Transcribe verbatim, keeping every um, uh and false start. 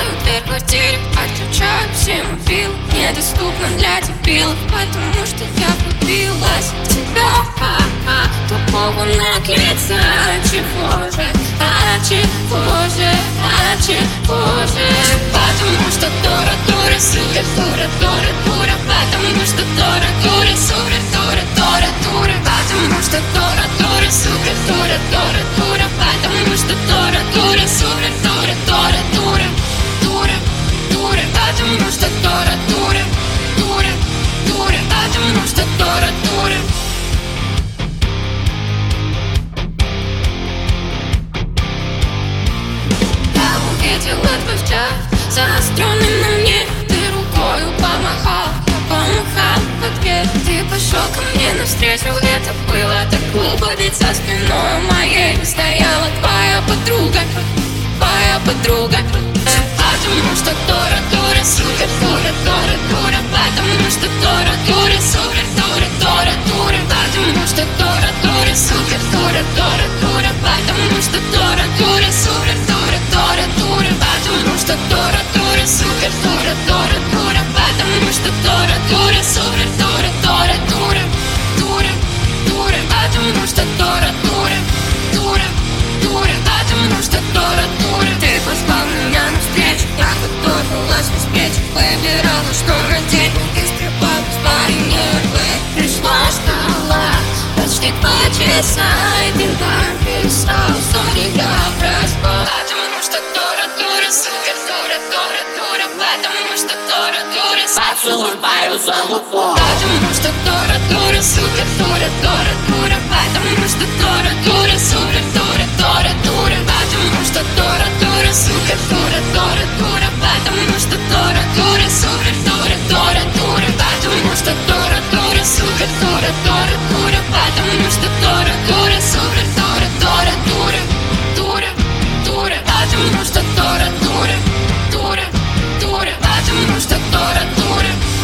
Открываю дверь в квартире, отключаю все мобилы. Недоступно для дебилов, потому что я влюбилась в тебя. А-а, тупого наглеца. Чего же, а чего же, а чего же? Потому что дура, дура, сука, дура, дура, дура. Потому что дура, дура, сука, дура, дура, дура. Потому что дура, дура, сука, дура, дура, дура. Потому что дура, дура, сука, дура, дура, дура. Дура, дура, потому что дура, дура, дура, дура. Потому что дура, дура. Я увидела твой взгляд, заостренный на мне. Ты рукою помахал, помахал в ответ. Ты пошел ко мне навстречу, это было так глупо. Ведь за спиной моей стояла твоя подруга, твоя подруга. Потому что дура, дура, сука, дура, дура, дура. Потому что дура, дура, сука, дура, дура, дура. Потому что дура, дура, сука, дура, дура, дура. Потому что дура, дура, сука, дура, дура, дура. Потому что дура, дура, сука, дура, дура, дура. Потому что дура, дура, сука, дура, дура, дура. Дура, дура, потому что дура, дура, дура, дура. Потому что дура, дура. Ты позвал меня навстречу, я готовилась успеть. Выбирала, что надеть, ты стрибала с парень нервы. Пришла, ждала почти два часа, и ты написал, sorry, я проспал. Потому что дура, дура, сука, дура, дура, дура. Потому что дура, дура, поцелуй мою залупу. Потому что дура, дура, сука, дура, дура, дура. Потому что дура, дура, сука, дура, дура, дура. Потому что дура, дура, сука, дура, дура, дура. Потому что дура, дура, сука, дура, дура, дура. Потому что дура, дура, сука, дура, дура, дура. Потому что дура, дура, сука, дура, дура, дура. Дура, дура, потому что дура, дура, дура, дура. Потому что дура, дура.